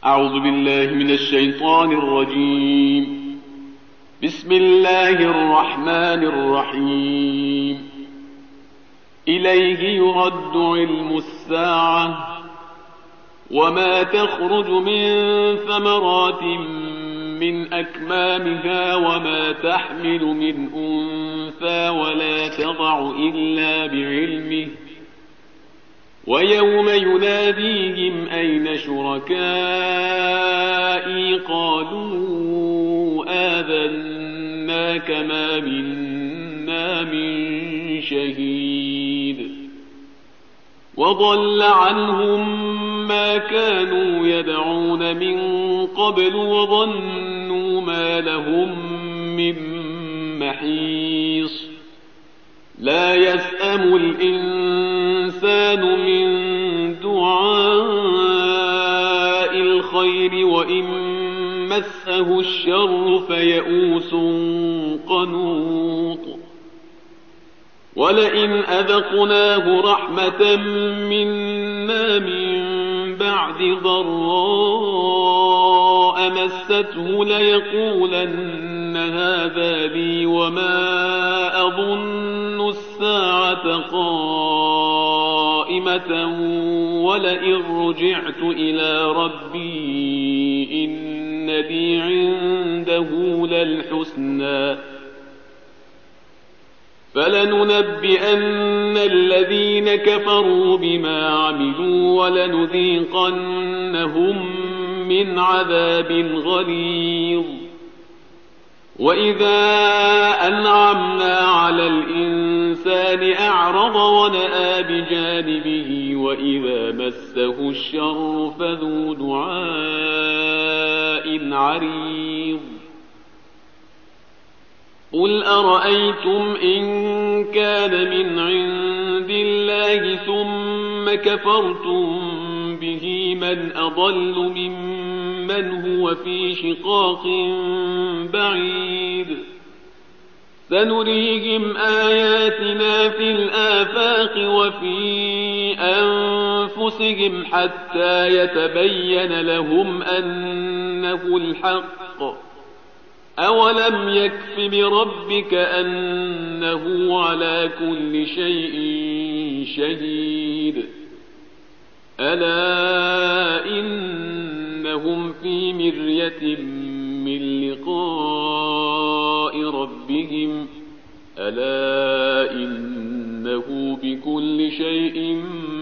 أعوذ بالله من الشيطان الرجيم. بسم الله الرحمن الرحيم. إليه يرد علم الساعة وما تخرج من ثمرات من أكمامها وما تحمل من أنثى ولا تضع إلا بعلمه ويوم يناديهم أين شركائي قالوا آذناك ما منا من شهيد وضل عنهم ما كانوا يدعون من قبل وظنوا ما لهم من محيص لا يسأم الإنسان من دعاء الخير وإن مسه الشر فيئوس قنوط ولئن أذقناه رحمة منا من بعد ضراء مسته ليقولن هذا لي وما أظن الساعة قائمة ولئن رجعت إلى ربي إن لي عنده للحسنى فلننبئن الذين كفروا بما عملوا ولنذيقنهم من عذاب غليظ وإذا أنعمنا على الإنسان أعرض ونأى بجانبه وإذا مسه الشر فذو دعاء عريض قل أرأيتم إن كان من عند الله ثم كفرتم به من أضل ممن هو في شقاق بعيد سنريهم آياتنا في الآفاق وفي أنفسهم حتى يتبين لهم أنه الحق أولم يكف بربك أنه على كل شيء شهيد ألا إنهم في مرية من لقاء ربهم ألا إنه بكل شيء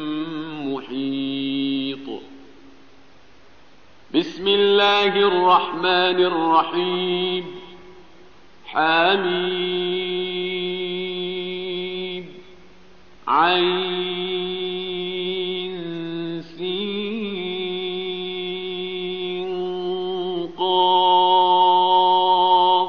محيط بسم الله الرحمن الرحيم حميم عين سين قاف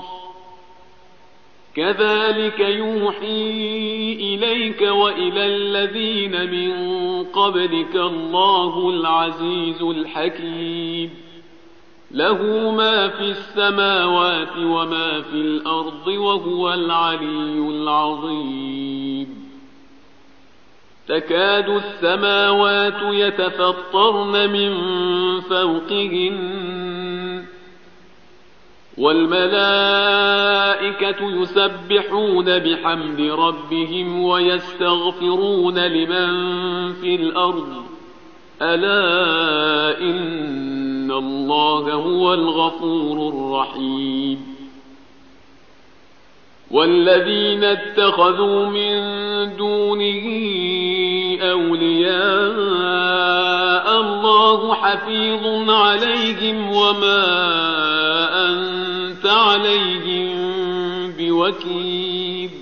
كذلك يوحي إليك وإلى الذين من قبلك الله العزيز الحكيم له ما في السماوات وما في الأرض وهو العلي العظيم تكاد السماوات يتفطرن من فوقهن والملائكة يسبحون بحمد ربهم ويستغفرون لمن في الأرض ألا إن الله هو الغفور الرحيم والذين اتخذوا من دونه أولياء الله حفيظ عليهم وما أنت عليهم بوكيل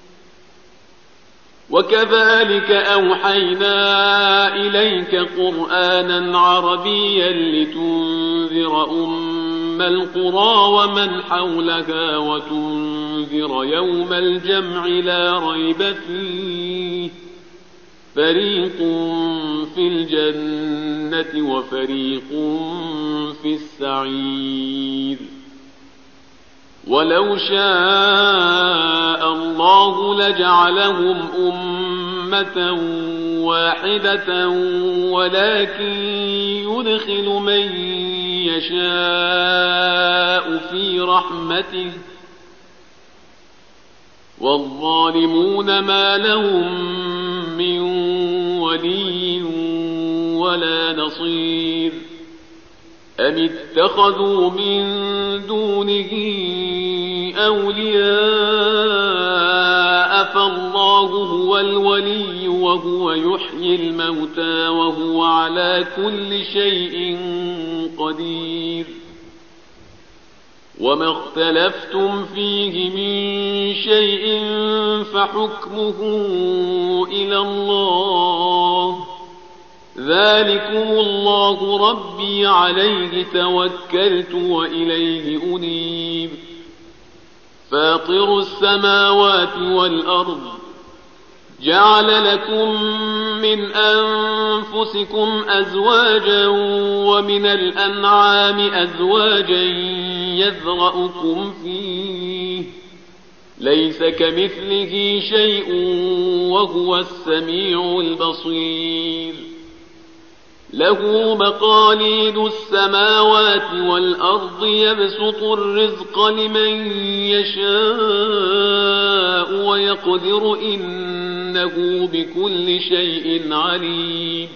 وكذلك أوحينا إليك قرآنا عربيا لتنذر أم القرى ومن حولها وتنذر يوم الجمع لا ريب فيه فريق في الجنة وفريق في السعير ولو شاء الله لجعلهم أمة واحدة ولكن يدخل من يشاء في رحمته والظالمون ما لهم من ولي ولا نصير أم اتخذوا من دونه أولياء فالله هو الولي وهو يحيي الموتى وهو على كل شيء قدير وما اختلفتم فيه من شيء فحكمه إلى الله ذلكم الله ربي عليه توكلت وإليه أنيب فاطر السماوات والأرض جعل لكم من أنفسكم أزواجا ومن الأنعام أزواجا يذرأكم فيه ليس كمثله شيء وهو السميع البصير له مقاليد السماوات والأرض يبسط الرزق لمن يشاء ويقدر إنه بكل شيء عليم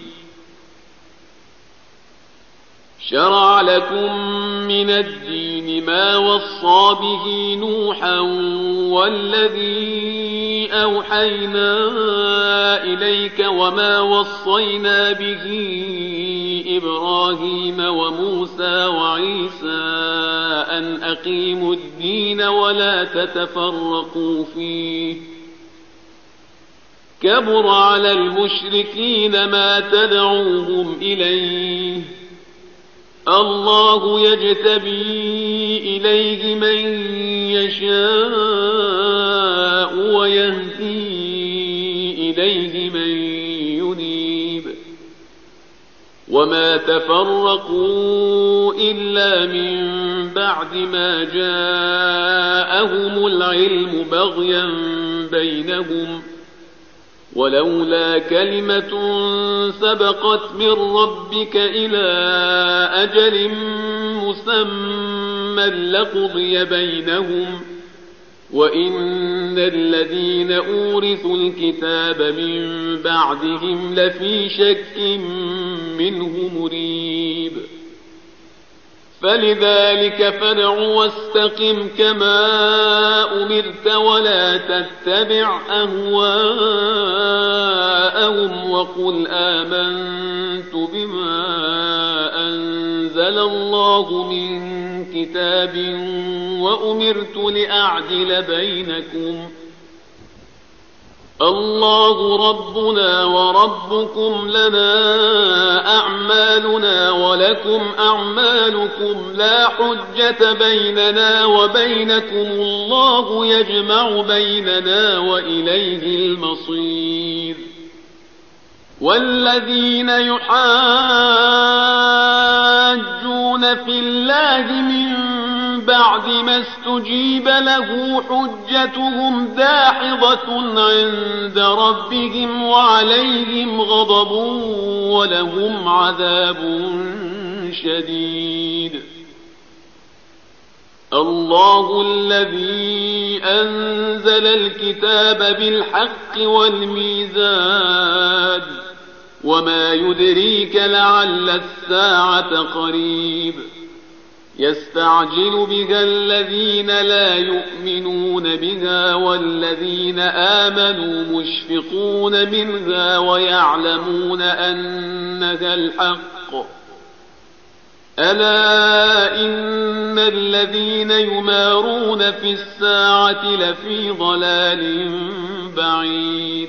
شرع لكم من الدين ما وصى به نوحا والذي أوحينا إليك وما وصينا به إبراهيم وموسى وعيسى أن أقيموا الدين ولا تتفرقوا فيه كبر على المشركين ما تدعوهم إليه الله يجتبي إليه من يشاء ويهدي إليه من ينيب وما تفرقوا إلا من بعد ما جاءهم العلم بغيا بينهم ولولا كلمة سبقت من ربك إلى أجل مسمى لقضي بينهم وإن الذين أورثوا الكتاب من بعدهم لفي شك منه مريب فلذلك فادع واستقم كما أمرت ولا تتبع أهواءهم وقل آمنت بما أنزل الله من كتاب وأمرت لأعدل بينكم الله ربنا وربكم لنا أعمالنا ولكم أعمالكم لا حجة بيننا وبينكم الله يجمع بيننا وإليه المصير والذين يحاجون في الله من بعد ما استجيب له حجتهم داحضة عند ربهم وعليهم غضب ولهم عذاب شديد الله الذي أنزل الكتاب بالحق والميزان وما يدريك لعل الساعة قريب يستعجل بها الذين لا يؤمنون بها والذين آمنوا مشفقون منها ويعلمون أنها الحق ألا إن الذين يمارون في الساعة لفي ضلال بعيد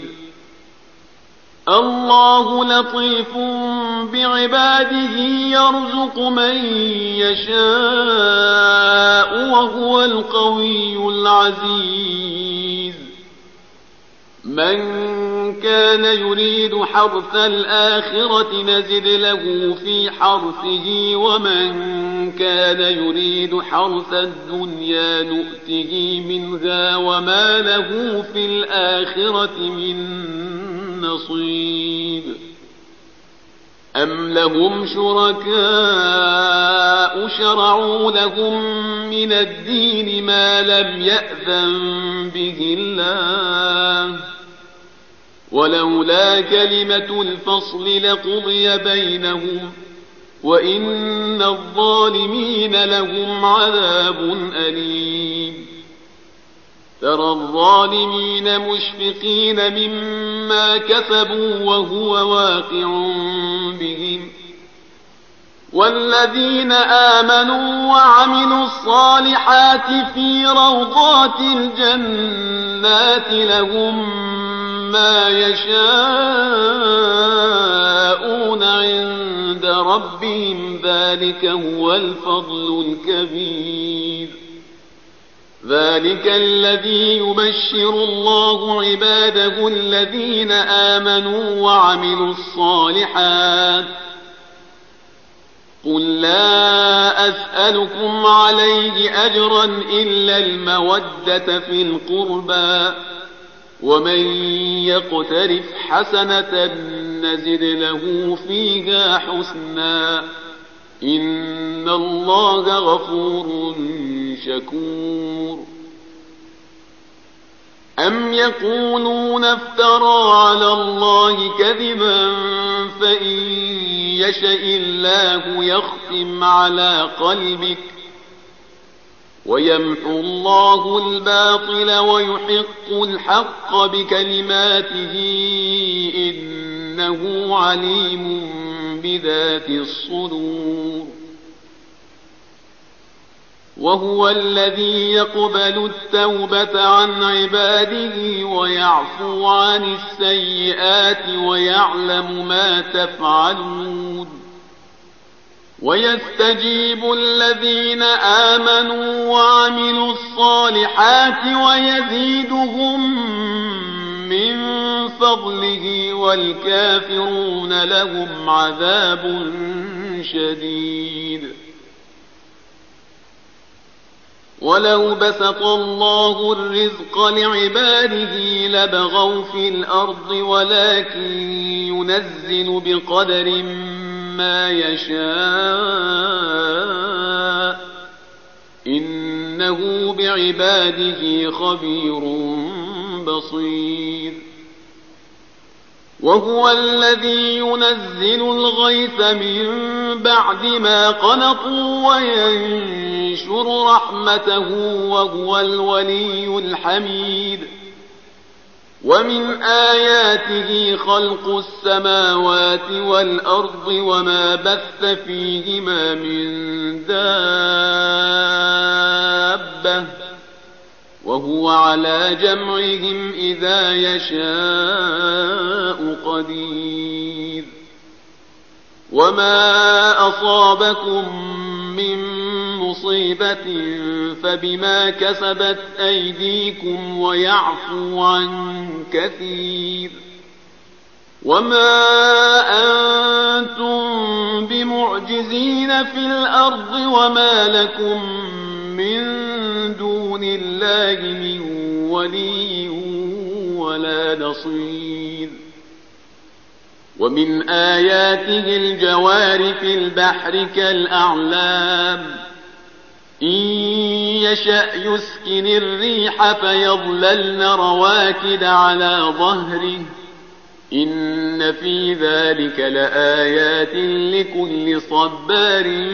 الله لطيف بعباده يرزق من يشاء وهو القوي العزيز من كان يريد حرث الآخرة نزد له في حرثه ومن كان يريد حرث الدنيا نؤته منها وما له في الآخرة من نصيب أم لهم شركاء شرعوا لهم من الدين ما لم يأذن به الله، ولولا كلمة الفصل لقضي بينهم، وإن الظالمين لهم عذاب أليم. ترى الظالمين مشفقين مما كسبوا وهو واقع بهم، والذين آمنوا وعملوا الصالحات في روضات الجنات لهم ما يشاءون عند ربهم، ذلك هو الفضل الكبير. ذلك الذي يبشر الله عباده الذين آمنوا وعملوا الصالحات. قل لا أسألكم عليه أجرا إلا المودة في القربى، ومن يقترف حسنة نزد له فيها حسنا، إن الله غفور شكور. أم يقولون افترى على الله كذبا، فإن يشأ الله يختم على قلبك، ويمحو الله الباطل ويحق الحق بكلماته، إنه عليم بذات الصدور. وهو الذي يقبل التوبة عن عباده ويعفو عن السيئات ويعلم ما تفعلون، ويستجيب الذين آمنوا وعملوا الصالحات ويزيدهم من فضله، والكافرون لهم عذاب شديد. ولو بسط الله الرزق لعباده لبغوا في الأرض، ولكن ينزل بقدر ما يشاء، إنه بعباده خبير بصير. وهو الذي ينزل الغيث من بعد ما قنطوا وينشر رحمته، وهو الولي الحميد. ومن آياته خلق السماوات والأرض وما بث فيهما من دابة، وهو على جمعهم إذا يشاء قدير. وما أصابكم من مصيبة فبما كسبت أيديكم ويعفو عن كثير. وما أنتم بمعجزين في الأرض، وما لكم من دون الله من ولي ولا نصير. ومن آياته الجوار في البحر كالأعلام، إن يشأ يسكن الريح فيظللن رواكد على ظهره، إن في ذلك لآيات لكل صبار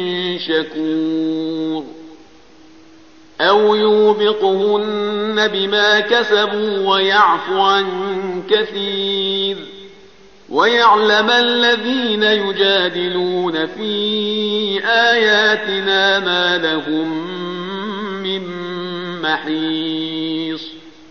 شكور. أو يوبقهن بما كسبوا ويعفو عن كثير، ويعلم الذين يجادلون في آياتنا ما لهم من محيص.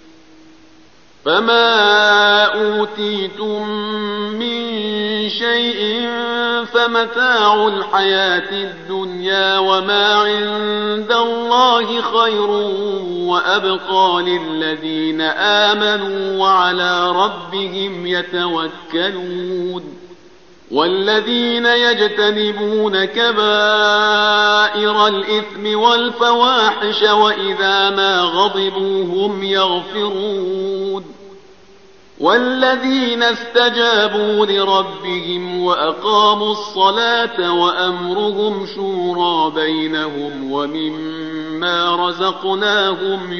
فما أوتيتم من شيء فمتاع الحياة الدنيا، وما عند الله خير وأبقى للذين آمنوا وعلى ربهم يتوكلون. والذين يجتنبون كبائر الإثم والفواحش وإذا ما غضبوا هم يغفرون. والذين استجابوا لربهم وأقاموا الصلاة وأمرهم شورى بينهم ومما رزقناهم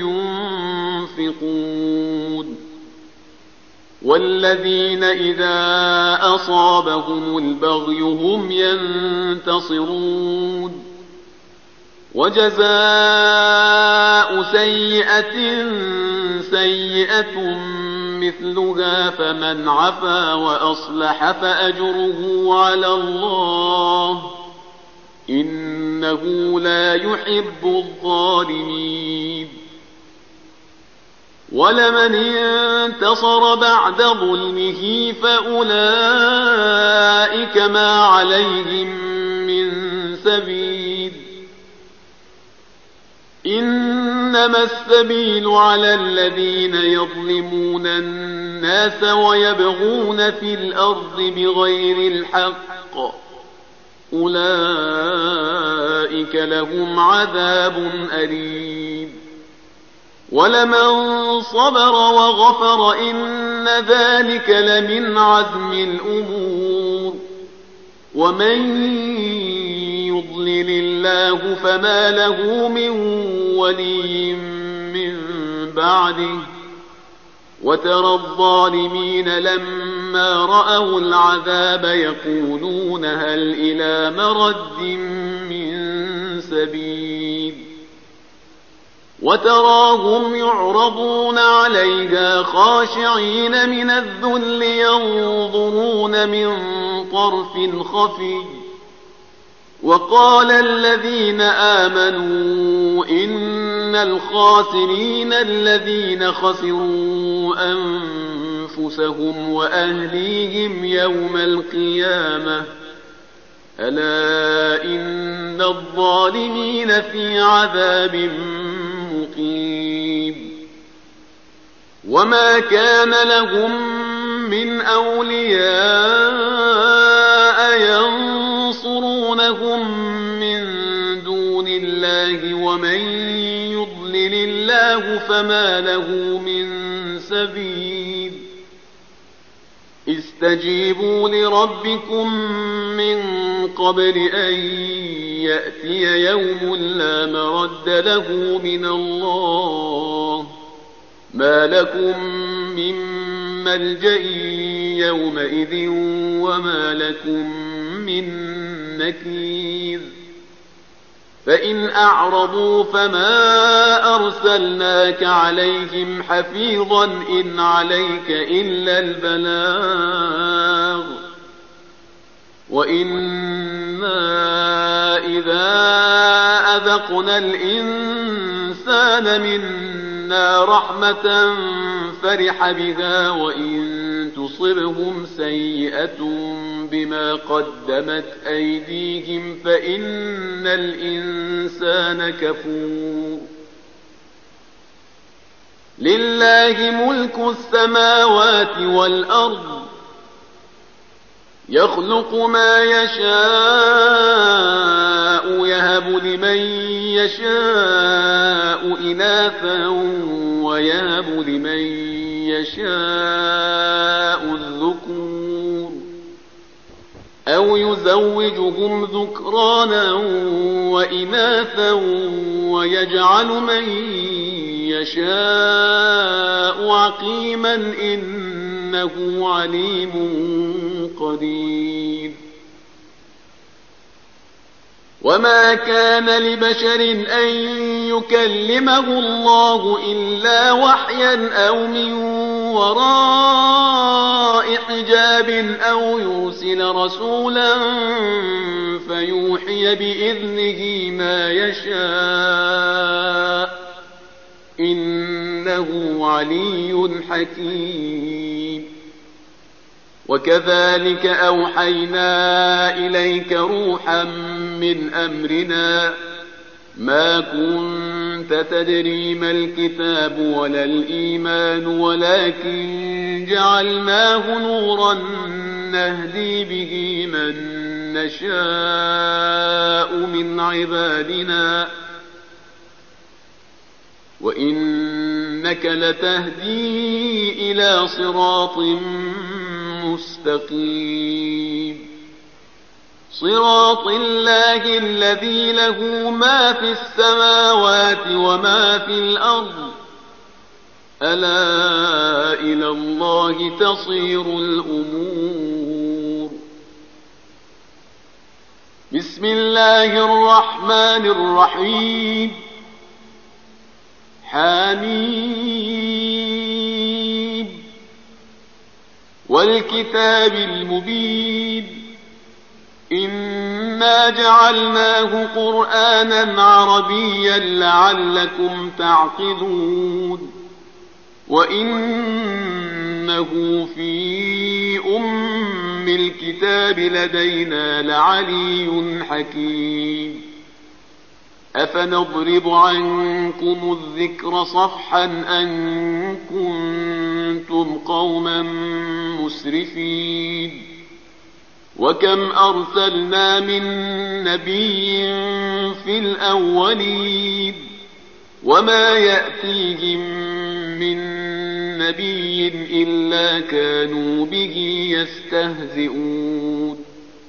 ينفقون والذين إذا أصابهم البغي هم ينتصرون وجزاء سيئة سيئة مثلها فمن عفا وأصلح فأجره على الله إنه لا يحب الظالمين ولمن انتصر بعد ظلمه فأولئك ما عليهم من سبيل إنما السبيل على الذين يظلمون الناس ويبغون في الأرض بغير الحق أولئك لهم عذاب أليم ولمن صبر وغفر إن ذلك لمن عزم الأمور ومن يضلل الله فما له من ولي من بعده وترى الظالمين لما رأوا العذاب يقولون هل إلى مرد من سبيل وتراهم يعرضون عليها خاشعين من الذل ينظرون من طرف خفي وقال الذين آمنوا إن الخاسرين الذين خسروا أنفسهم وأهليهم يوم القيامة ألا إن الظالمين في عذاب مقيم وما كان لهم من أولياء ينصرونهم من دون الله ومن يضلل الله فما له من سبيل استجيبوا لربكم من قبل أن يأتي يوم لا مرد له من الله ما لكم من ملجأ يومئذ وما لكم من نكير فإن أعرضوا فما أرسلناك عليهم حفيظا إن عليك إلا البلاغ وإنا إذا أذقنا الإنسان منا رحمة فرح بها وإن تصبهم سيئة بما قدمت أيديهم فإن الإنسان كفور لله ملك السماوات والأرض يخلق ما يشاء يهب لمن يشاء إناثا ويهب لمن يشاء الذكور أو يزوجهم ذكرانا وإناثا ويجعل من يشاء عقيما إنه عليم قدير وما كان لبشر أن يكلمه الله إلا وحيا أو من وراء حجاب أو يرسل رسولا فيوحي بإذنه ما يشاء إنه علي حكيم وكذلك أوحينا إليك روحا من أمرنا ما كنت تدري ما الكتاب ولا الإيمان ولكن جعلناه نورا نهدي به من نشاء من عبادنا وإنك وإنك لتهدي إلى صراط مستقيم صراط الله الذي له ما في السماوات وما في الأرض ألا إلى الله تصير الأمور بسم الله الرحمن الرحيم حميم والكتاب المبين إنا جعلناه قرآنا عربيا لعلكم تعقلون وإنه في أم الكتاب لدينا لعلي حكيم أفنضرب عنكم الذكر صفحا أن كنتم قوما مسرفين وكم أرسلنا من نبي في الأولين وما يأتيهم من نبي إلا كانوا به يستهزئون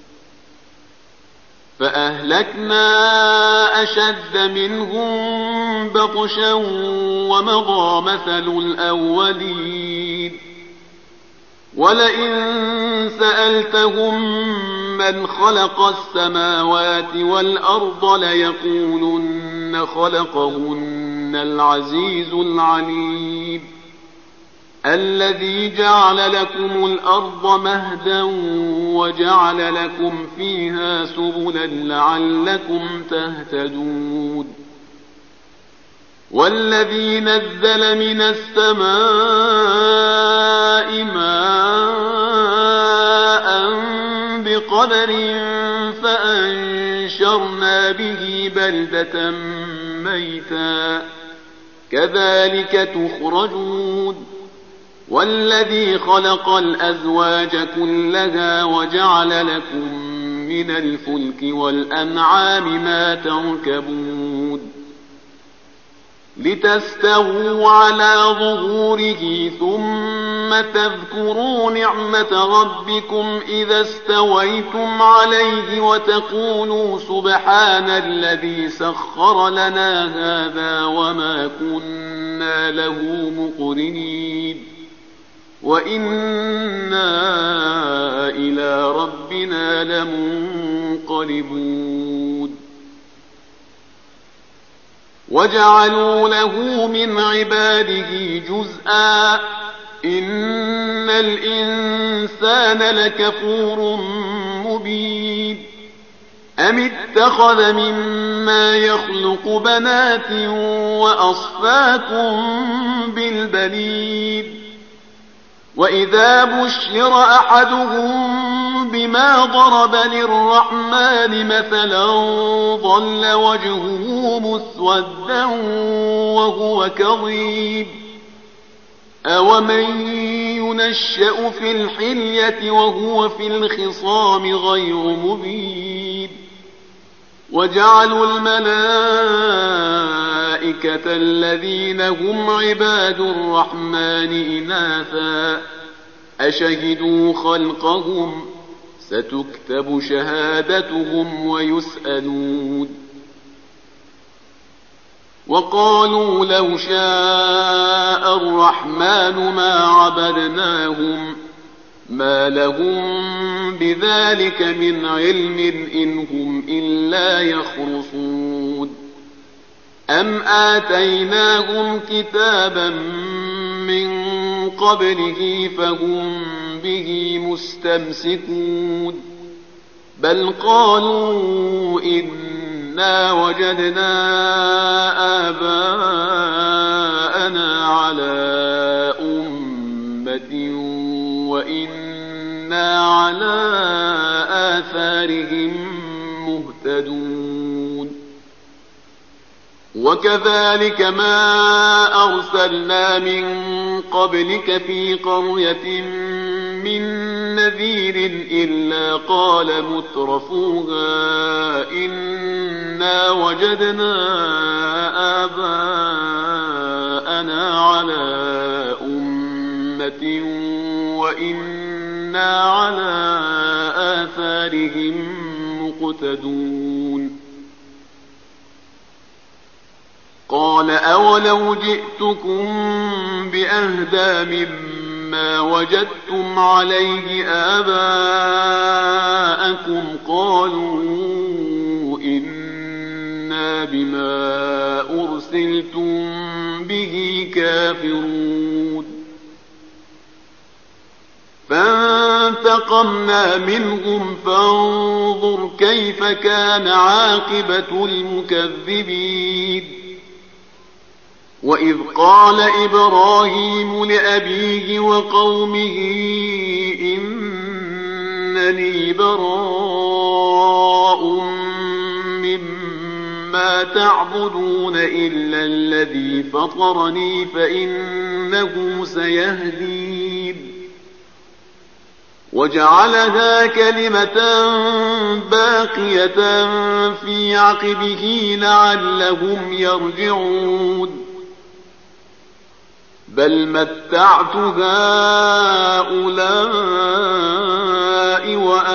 فأهلكنا أشد منهم بطشا ومضى مثل الأولين ولئن سألتهم من خلق السماوات والأرض ليقولن خلقهن العزيز العليم الذي جعل لكم الأرض مهدا وجعل لكم فيها سبلا لعلكم تهتدون والذي نزل من السماء ماء بقدر فأنشرنا به بلدة ميتا كذلك تخرجون والذي خلق الأزواج كلها وجعل لكم من الفلك والأنعام ما تركبون لتستووا على ظهوره ثم تذكروا نعمة ربكم إذا استويتم عليه وتقولوا سبحان الذي سخر لنا هذا وما كنا له مقرنين وإنا إلى ربنا لمنقلبون وجعلوا له من عباده جزءا إن الإنسان لكفور مبين أم اتخذ مما يخلق بنات وأصفاكم بالبنين وإذا بشر أحدهم بما ضرب للرحمن مثلا ظل وجهه مسودا وهو كظيم أومن ينشأ في الحلية وهو في الخصام غير مبين وجعلوا الملائكة الذين هم عباد الرحمن إناثا أشهدوا خلقهم ستكتب شهادتهم ويسألون وقالوا لو شاء الرحمن ما عبدناهم ما لهم بذلك من علم إن هم إلا يخرصون أم آتيناهم كتابا من قبله فهم به مستمسكون بل قالوا إنا وجدنا آباءنا على أمة وإنا على آثارهم مهتدون وكذلك ما أرسلنا من قبلك في قرية من نذير إلا قال مترفوها إنا وجدنا آباءنا على أمة وإنا على آثارهم مقتدون قال أولو جئتكم بأهدى مما وجدتم عليه آباءكم قالوا إنا بما أرسلتم به كافرون فانتقمنا منهم فانظر كيف كان عاقبة المكذبين وإذ قال إبراهيم لأبيه وقومه إنني براء مما تعبدون إلا الذي فطرني فإنه سيهدين وجعلها كلمة باقية في عقبه لعلهم يرجعون بل متعت هؤلاء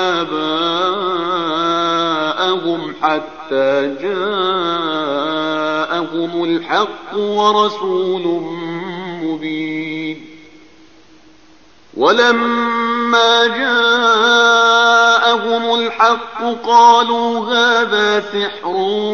وآباءهم حتى جاءهم الحق ورسول مبين ولما جاءهم الحق قالوا هذا سحر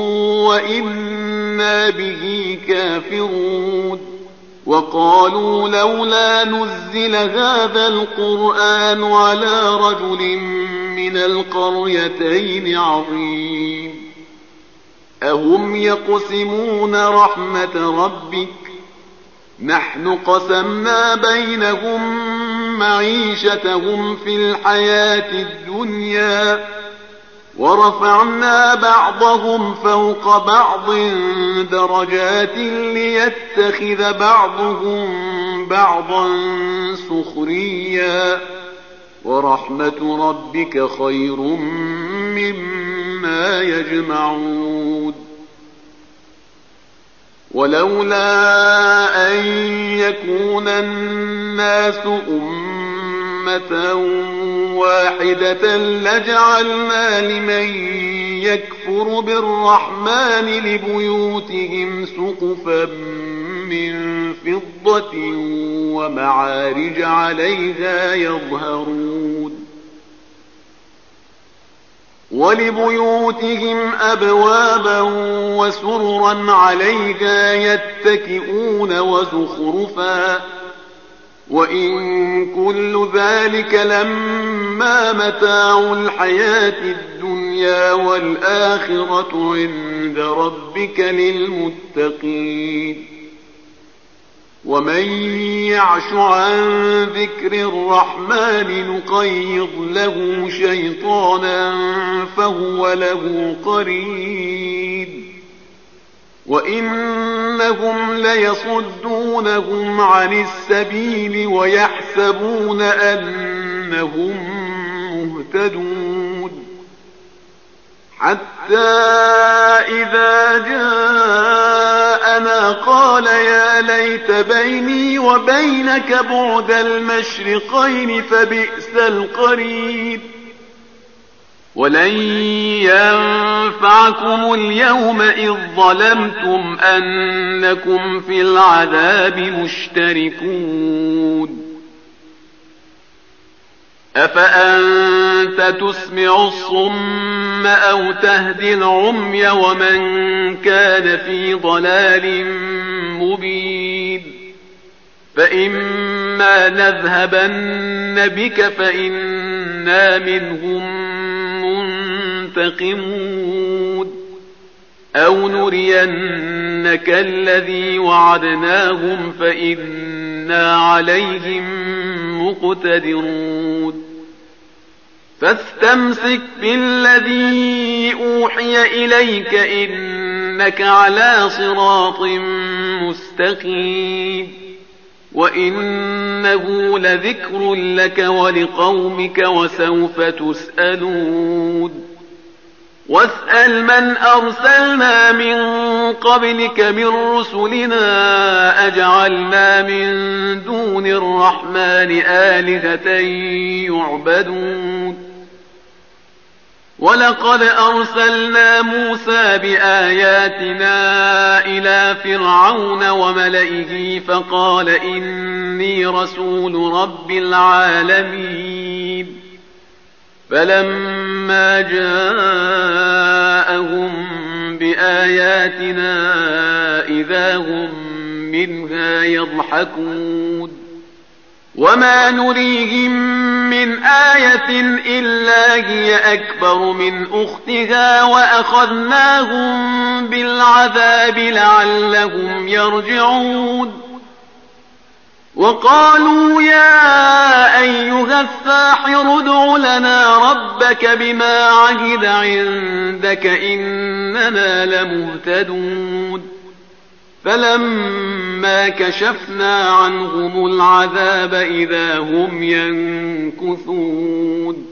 وإنا به كافرون وقالوا لولا نزل هذا القرآن على رجل من القريتين عظيم أهم يقسمون رحمة ربك نحن قسمنا بينهم معيشتهم في الحياة الدنيا ورفعنا بعضهم فوق بعض درجات ليتخذ بعضهم بعضا سخريا ورحمة ربك خير مما يجمعون ولولا أن يكون الناس أمة واحدة لجعلنا لمن يكفر بالرحمن لبيوتهم سقفا من فضة ومعارج عليها يظهرون ولبيوتهم أبوابا وسررا عليها يتكئون وزخرفا وإن كل ذلك لما متاع الحياة الدنيا والآخرة عند ربك للمتقين ومن يعش عن ذكر الرحمن نقيض له شيطانا فهو له قرين وإنهم ليصدونهم عن السبيل ويحسبون أنهم مهتدون حتى إذا جاءنا قال يا ليت بيني وبينك بعد المشرقين فبئس القرين ولن ينفعكم اليوم إذ ظلمتم أنكم في العذاب مشتركون أفأنت تسمع الصم أو تهدي العمي ومن كان في ضلال مبين فإما نذهبن بك فإنا منهم منتقمون أو نرينك الذي وعدناهم فإنا عليهم مقتدرون فاستمسك بالذي أوحي إليك إنك على صراط مستقيم وإنه لذكر لك ولقومك وسوف تسألون واسأل من أرسلنا من قبلك من رسلنا أجعلنا من دون الرحمن آلهة يعبدون ولقد أرسلنا موسى بآياتنا إلى فرعون وملئه فقال إني رسول رب العالمين فلما جاءهم بآياتنا إذا هم منها يضحكون وما نريهم من آية إلا هي أكبر من أختها وأخذناهم بالعذاب لعلهم يرجعون وقالوا يا أيها الساحر ادع لنا ربك بما عهد عندك إننا لمهتدون فلما كشفنا عنهم العذاب إذا هم ينكثون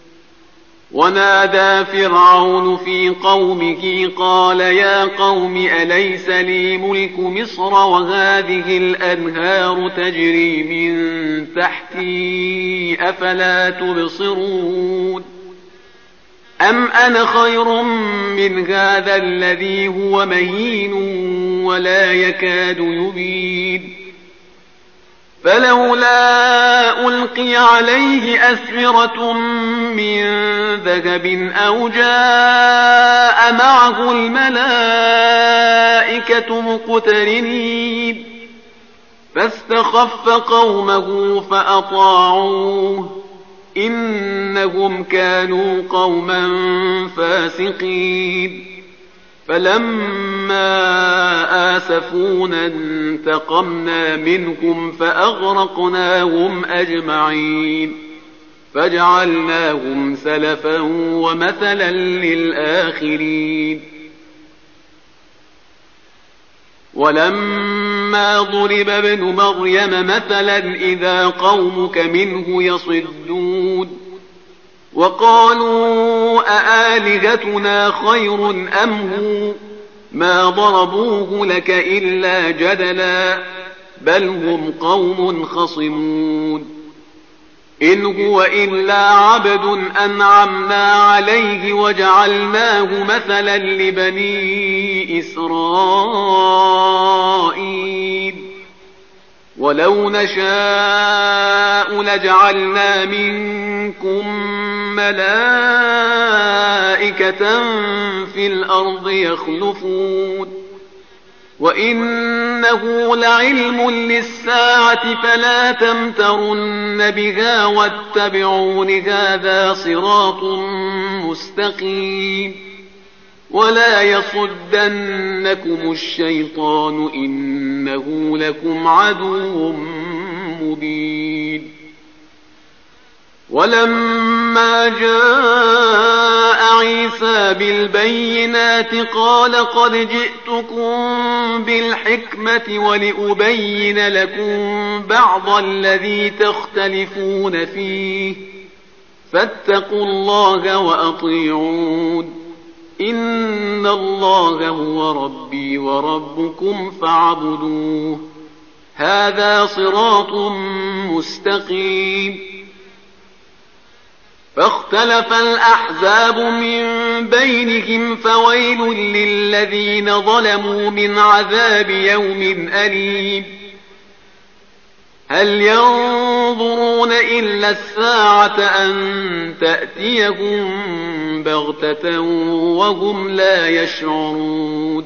ونادى فرعون في قومه قال يا قوم أليس لي ملك مصر وهذه الأنهار تجري من تحتي أفلا تبصرون أم أنا خير من هذا الذي هو مهين ولا يكاد يبين فلولا ألقي عليه أسورة من ذهب أو جاء معه الملائكة مقترنين فاستخف قومه فأطاعوه إنهم كانوا قوما فاسقين فلما آسفونا انتقمنا منهم فأغرقناهم أجمعين فجعلناهم سلفا ومثلا للآخرين ولما ضرب ابن مريم مثلا إذا قومك منه يصدون وقالوا أآلهتنا خير أم هو ما ضربوه لك إلا جدلا بل هم قوم خصمون إن هو إلا عبد أنعمنا عليه وجعلناه مثلا لبني إسرائيل ولو نشاء لجعلنا منكم ملائكة في الأرض يخلفون وإنه لعلم للساعة فلا تمترن بها واتبعون هذا صراط مستقيم ولا يصدنكم الشيطان إنه لكم عدو مبين ولما جاء عيسى بالبينات قال قد جئتكم بالحكمة ولأبين لكم بعض الذي تختلفون فيه فاتقوا الله وأطيعون إن الله هو ربي وربكم فاعبدوه هذا صراط مستقيم فاختلف الأحزاب من بينهم فويل للذين ظلموا من عذاب يوم أليم هل ينظرون إلا الساعة أن تأتيهم بغتة وهم لا يشعرون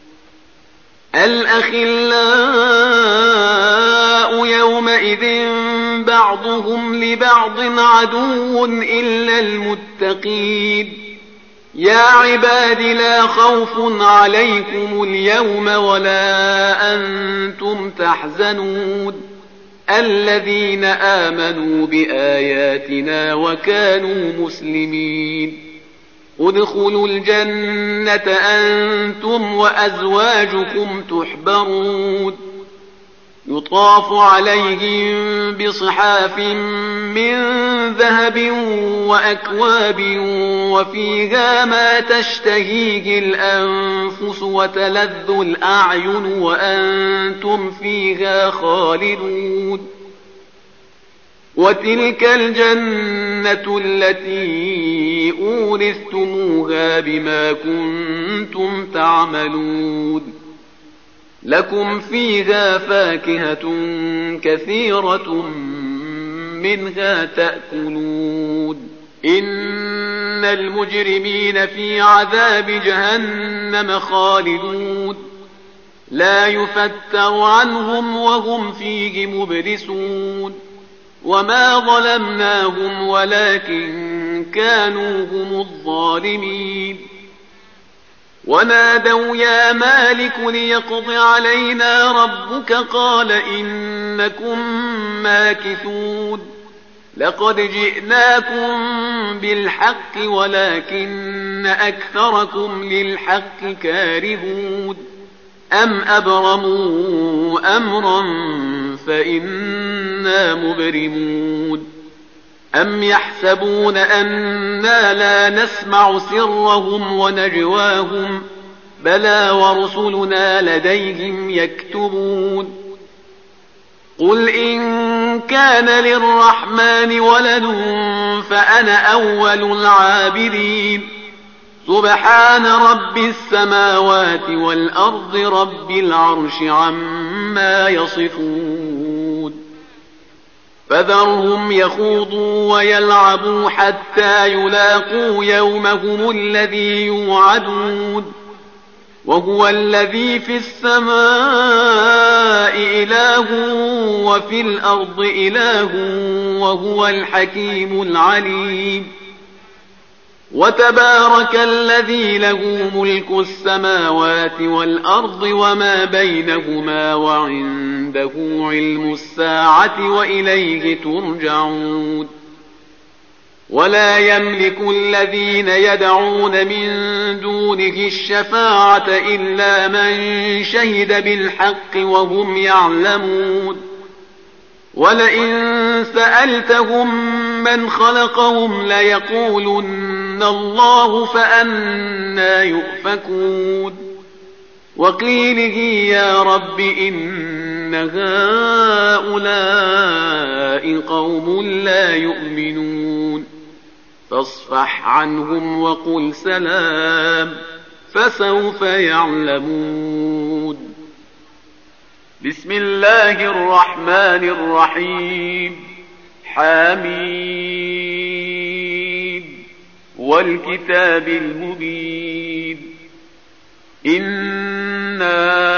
الأخلاء يومئذ بعضهم لبعض عدو إلا المتقين يا عباد لا خوف عليكم اليوم ولا أنتم تحزنون الذين آمنوا بآياتنا وكانوا مسلمين ادخلوا الجنة أنتم وأزواجكم تحبرون يطاف عليهم بصحاف من ذهب وأكواب وفيها ما تشتهيه الأنفس وتلذ الأعين وأنتم فيها خالدون. وتلك الجنة التي أورثتموها بما كنتم تعملون. لكم فيها فاكهة كثيرة منها تأكلون. إن المجرمين في عذاب جهنم خالدون لا يفتر عنهم وهم فيه مبلسون. وما ظلمناهم ولكن كانوا هم الظالمين. ونادوا يا مالك ليقض علينا ربك قال إنكم ماكثون. لقد جئناكم بالحق ولكن أكثركم للحق كارهون. أم أبرموا أمرا فإنا مبرمون. أم يحسبون أنا لا نسمع سرهم ونجواهم بلى ورسلنا لديهم يكتبون. قل إن كان للرحمن ولد فأنا أول العابدين. سبحان رب السماوات والأرض رب العرش عما يصفون. فذرهم يخوضوا ويلعبوا حتى يلاقوا يومهم الذي يوعدون. وهو الذي في السماء إله وفي الأرض إله وهو الحكيم العليم. وتبارك الذي له ملك السماوات والأرض وما بينهما وعنده علم الساعة وإليه ترجعون. ولا يملك الذين يدعون من دونه الشفاعة إلا من شهد بالحق وهم يعلمون. ولئن سألتهم من خلقهم ليقولن الله فأنى يؤفكون. وقيله يا رب إن هؤلاء قوم لا يؤمنون. فاصفح عنهم وقل سلام فسوف يعلمون. بسم الله الرحمن الرحيم. حميد والكتاب المبين. إنا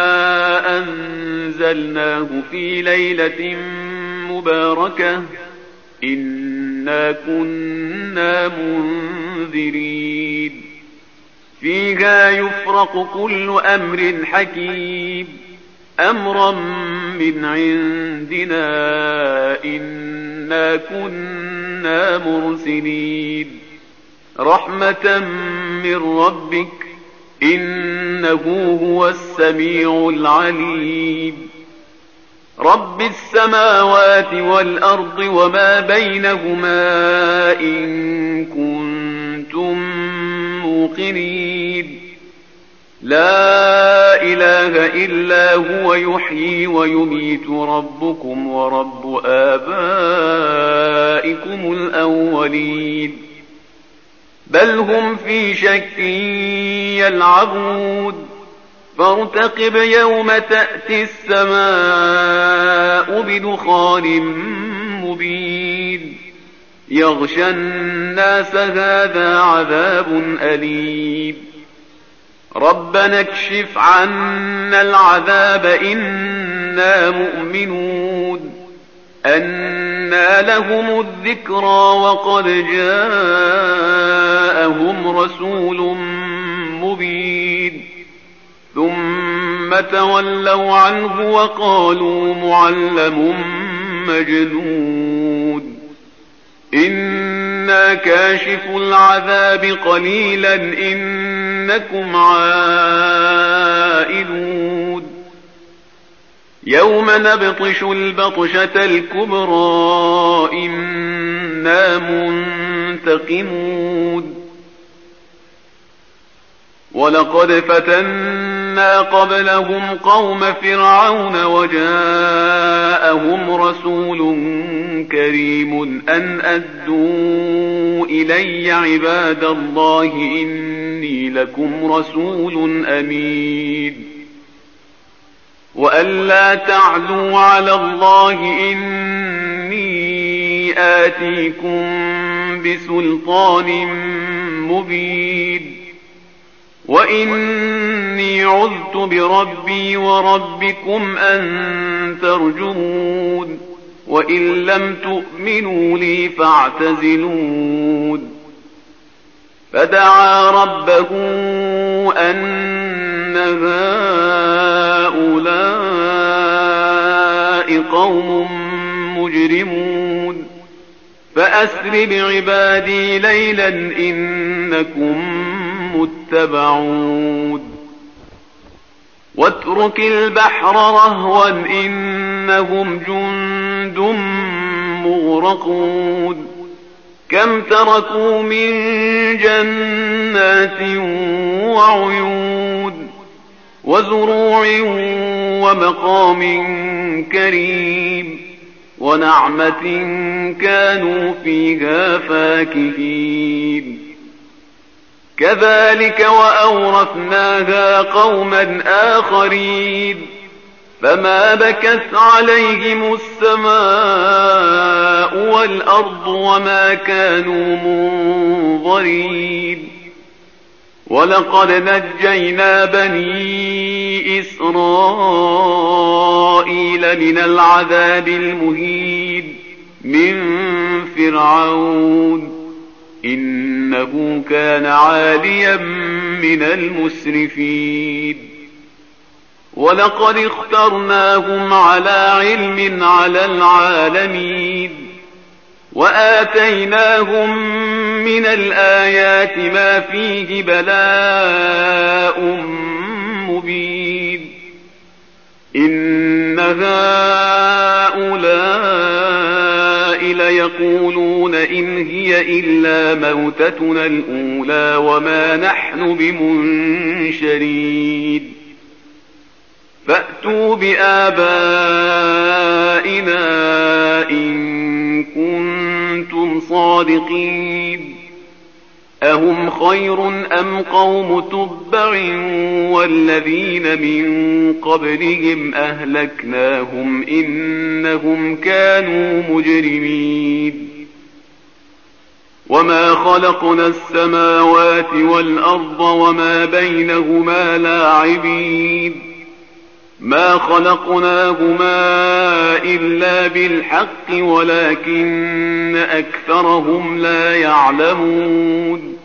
أنزلناه في ليلة مباركة إنا كنا منذرين. فيها يفرق كل أمر حكيم أمرا من عندنا إنا كنا مرسلين. رحمة من ربك إنه هو السميع العليم. رب السماوات والأرض وما بينهما إن كنتم موقنين. لا إله إلا هو يحيي ويميت ربكم ورب آبائكم الأولين. بل هم في شك يلعبون. فارتقب يوم تأتي السماء بدخان مبين. يغشى الناس هذا عذاب أليم. ربنا اكشف عنا العذاب إنا مؤمنون. أنى لهم الذكرى وقد جاءهم رسول مبين. ثم تولوا عنه وقالوا معلم مجنون. إنا كاشف العذاب قليلا إنكم عائدون. يوم نبطش البطشة الكبرى إنا منتقمون ولقد فتنا قبلهم قوم فرعون وجاءهم رسول كريم أن أدوا إلي عباد الله إني لكم رسول أمين وأن لا تعلوا على الله إني آتيكم بسلطان مبين وإني عذت بربي وربكم أن ترجمون وإن لم تؤمنوا لي فاعتزلون فدعا ربه أن هؤلاء قوم مجرمون فأسر بعبادي ليلا إنكم متبعون واترك البحر رهوا إنهم جند مغرقون كم تركوا من جنات وعيون وزروع ومقام كريم ونعمة كانوا فيها فاكهين كذلك وأورثناها قوما آخرين فما بكت عليهم السماء والأرض وما كانوا منظرين ولقد نجينا بني إسرائيل من العذاب المهين من فرعون إنه كان عاليا من المسرفين ولقد اخترناهم على علم على العالمين وآتيناهم من الآيات ما فيه بلاء مبين إن هؤلاء ليقولون إن هي إلا موتتنا الأولى وما نحن بمنشرين فأتوا بآبائنا إن كنتم صادقين أهم خير أم قوم تبع والذين من قبلهم أهلكناهم إنهم كانوا مجرمين وما خلقنا السماوات والأرض وما بينهما لاعبين ما خلقناهما إلا بالحق ولكن أكثرهم لا يعلمون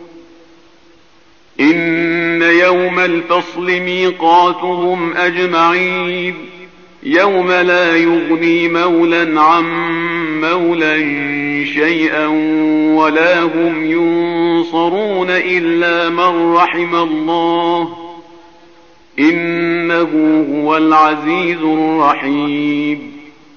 إن يوم الفصل ميقاتهم أجمعين يوم لا يغني مولا عن مولا شيئا ولا هم ينصرون إلا من رحم الله إنه هو العزيز الرحيم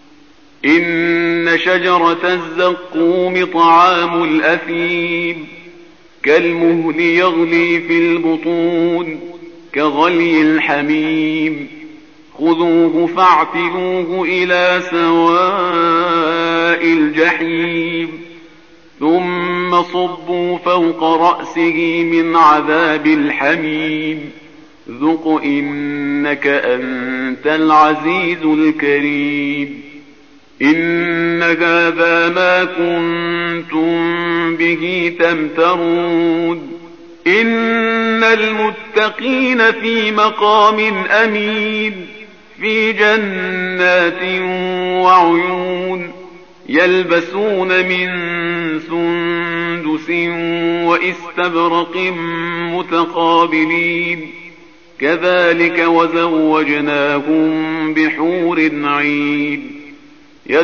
إن شجرة الزقوم طعام الأثيم كالمهل يغلي في البطون كغلي الحميم خذوه فاعتلوه إلى سواء الجحيم ثم صبوا فوق رأسه من عذاب الحميم ذق إنك أنت العزيز الكريم إن هذا ما كنتم به تمترون إن المتقين في مقام أمين في جنات وعيون يلبسون من سندس وإستبرق متقابلين كذلك وزوجناهم بحور عين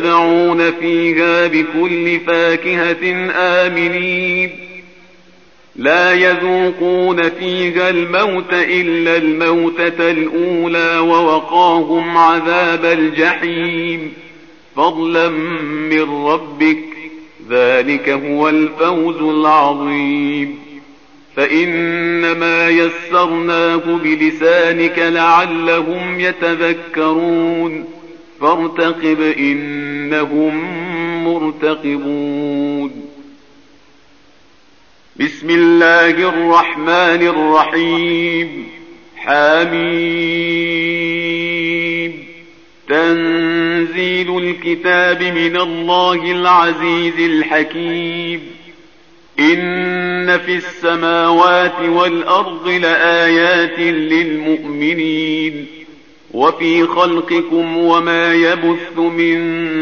يدعون فيها بكل فاكهة آمنين لا يذوقون فيها الموت إلا الموتة الأولى ووقاهم عذاب الجحيم فضلا من ربك ذلك هو الفوز العظيم فإنما يسرناه بلسانك لعلهم يتذكرون فارتقب إنهم مرتقبون بسم الله الرحمن الرحيم حميم تنزيل الكتاب من الله العزيز الحكيم إن في السماوات والأرض لآيات للمؤمنين وفي خلقكم وما يبث من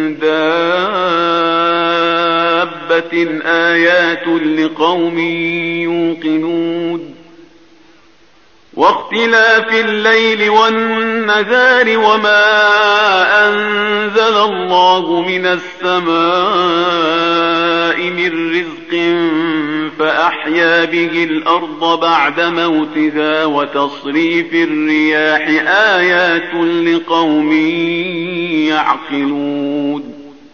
دابة آيات لقوم يوقنون واختلاف الليل والنهار وما أنزل الله من السماء من رزق فأحيا به الأرض بعد موتها وتصريف الرياح آيات لقوم يعقلون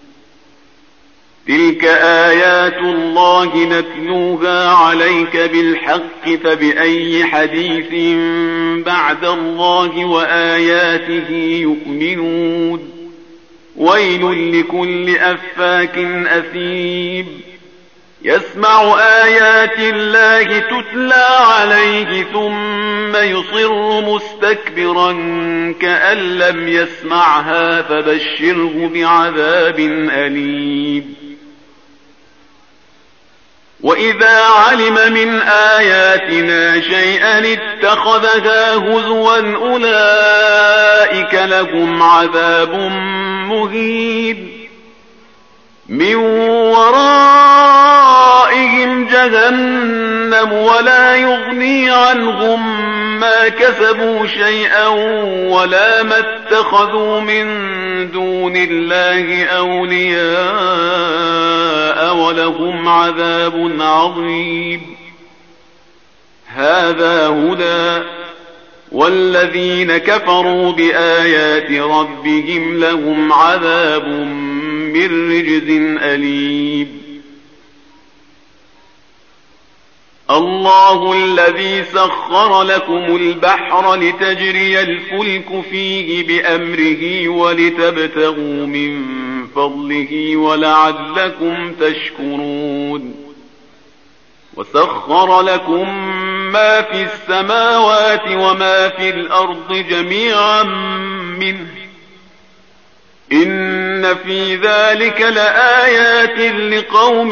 تلك آيات الله نتلوها عليك بالحق فبأي حديث بعد الله وآياته يؤمنون ويل لكل أفاك أثيم يسمع آيات الله تتلى عليه ثم يصر مستكبرا كأن لم يسمعها فبشره بعذاب أليم وإذا علم من آياتنا شيئا اتخذها هزوا أولئك لهم عذاب مهين من ورائهم جهنم ولا يغني عنهم ما كسبوا شيئا ولا ما اتخذوا من دون الله أولياء ولهم عذاب عظيم هذا هدى والذين كفروا بآيات ربهم لهم عذاب من رجز أليم الله الذي سخر لكم البحر لتجري الفلك فيه بأمره ولتبتغوا من فضله ولعلكم تشكرون وسخر لكم ما في السماوات وما في الأرض جميعا منه إن في ذلك لآيات لقوم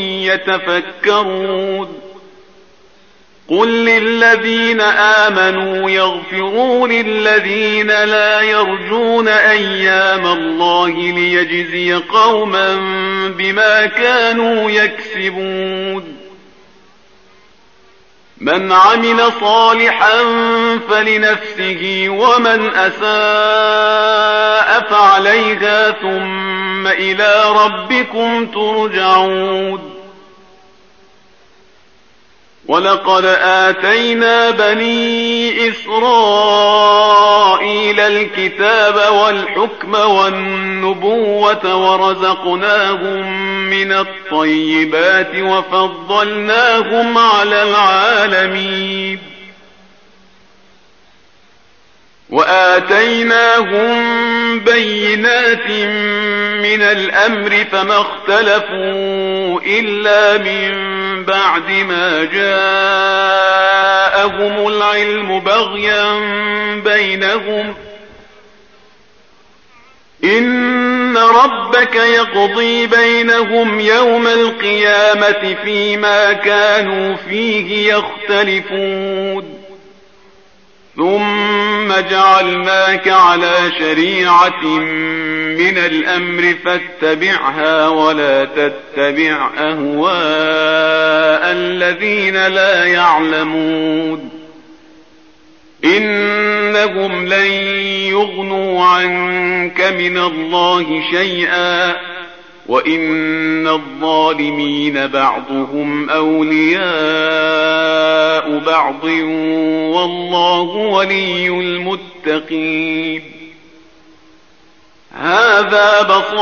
يتفكرون قل للذين آمنوا يغفروا للذين لا يرجون أيام الله ليجزي قوما بما كانوا يكسبون من عمل صالحا فلنفسه ومن أساء فعليها ثم إلى ربكم ترجعون ولقد آتينا بني إسرائيل الكتاب والحكم والنبوة ورزقناهم من الطيبات وفضلناهم على العالمين وآتيناهم بينات من الأمر فما اختلفوا إلا من بعد ما جاءهم العلم بغيا بينهم إن ربك يقضي بينهم يوم القيامة فيما كانوا فيه يختلفون ثم جعلناك على شريعة من الأمر فاتبعها ولا تتبع أهواء الذين لا يعلمون إنهم لن يغنوا عنك من الله شيئا وإن الظالمين بعضهم أولياء بعض والله ولي المتقين. هذا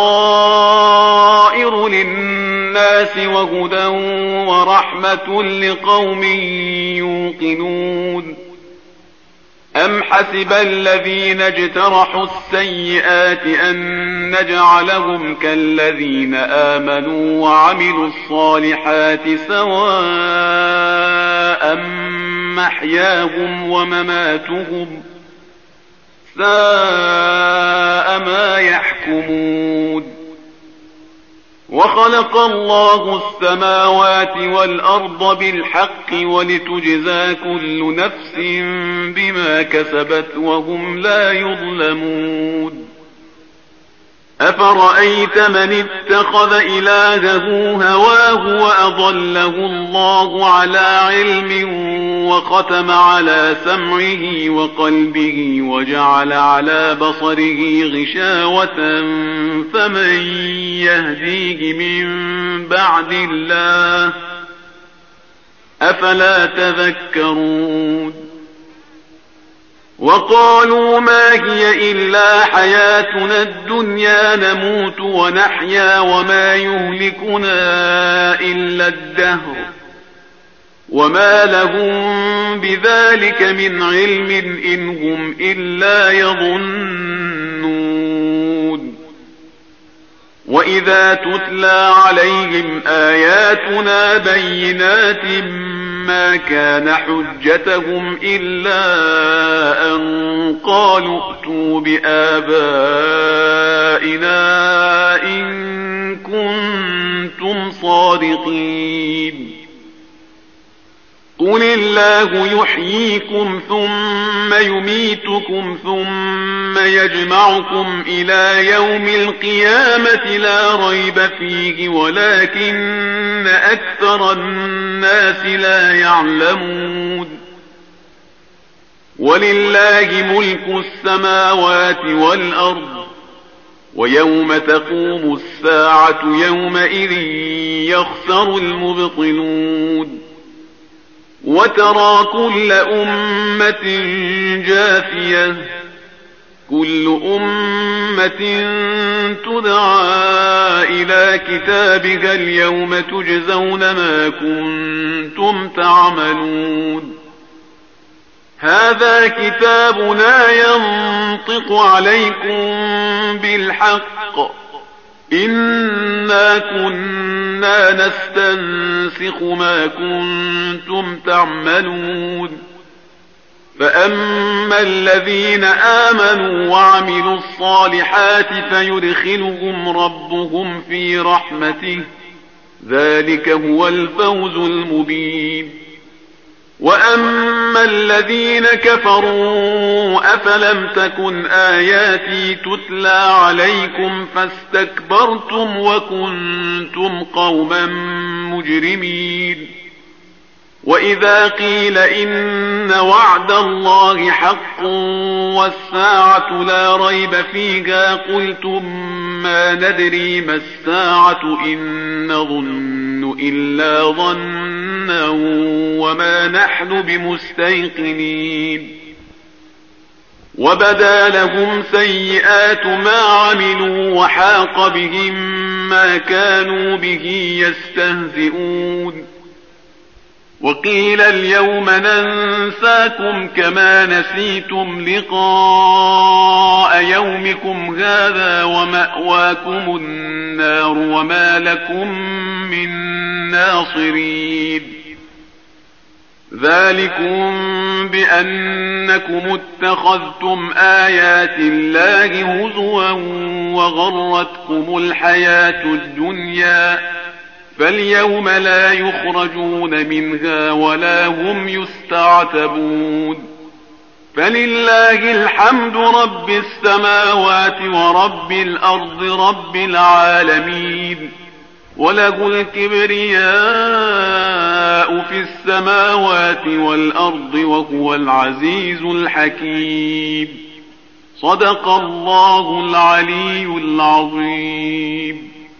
بصائر للناس وهدى ورحمة لقوم يوقنون. أم حسب الذين اجترحوا السيئات أن نجعلهم كالذين آمنوا وعملوا الصالحات سواء محياهم ومماتهم ساء ما يحكمون. وخلق الله السماوات والأرض بالحق ولتجزى كل نفس بما كسبت وهم لا يظلمون. أفرأيت من اتخذ إلهه هواه وأضله الله على علم وختم على سمعه وقلبه وجعل على بصره غشاوة فمن يهديه من بعد الله أفلا تذكرون. وقالوا ما هي إلا حياتنا الدنيا نموت ونحيا وما يهلكنا إلا الدهر وما لهم بذلك من علم إن هم إلا يظنون. وإذا تتلى عليهم آياتنا بينات ما كان حجتهم إلا أن قالوا ائتوا بآبائنا إن كنتم صادقين. قل الله يحييكم ثم يميتكم ثم يجمعكم إلى يوم القيامة لا ريب فيه ولكن أكثر الناس لا يعلمون. ولله ملك السماوات والأرض ويوم تقوم الساعة يومئذ يخسر المبطلون. وترى كل أمة جاثية كل أمة تدعى إلى كتابها اليوم تجزون ما كنتم تعملون. هذا كتابنا ينطق عليكم بالحق إنا كنا نستنسخ ما كنتم تعملون. فأما الذين آمنوا وعملوا الصالحات فيدخلهم ربهم في رحمته ذلك هو الفوز المبين. وأما الذين كفروا أفلم تكن آياتي تتلى عليكم فاستكبرتم وكنتم قوما مجرمين. وإذا قيل إن وعد الله حق والساعة لا ريب فيها قلتم ما ندري ما الساعة إن نظن إلا ظنا وما نحن بمستيقنين. وبدا لهم سيئات ما عملوا وحاق بهم ما كانوا به يستهزئون. وقيل اليوم ننساكم كما نسيتم لقاء يومكم هذا ومأواكم النار وما لكم من ناصرين. ذلكم بأنكم اتخذتم آيات الله هزوا وغرتكم الحياة الدنيا فاليوم لا يخرجون منها ولا هم يستعتبون. فلله الحمد رب السماوات ورب الأرض رب العالمين وله الكبرياء في السماوات والأرض وهو العزيز الحكيم. صدق الله العلي العظيم.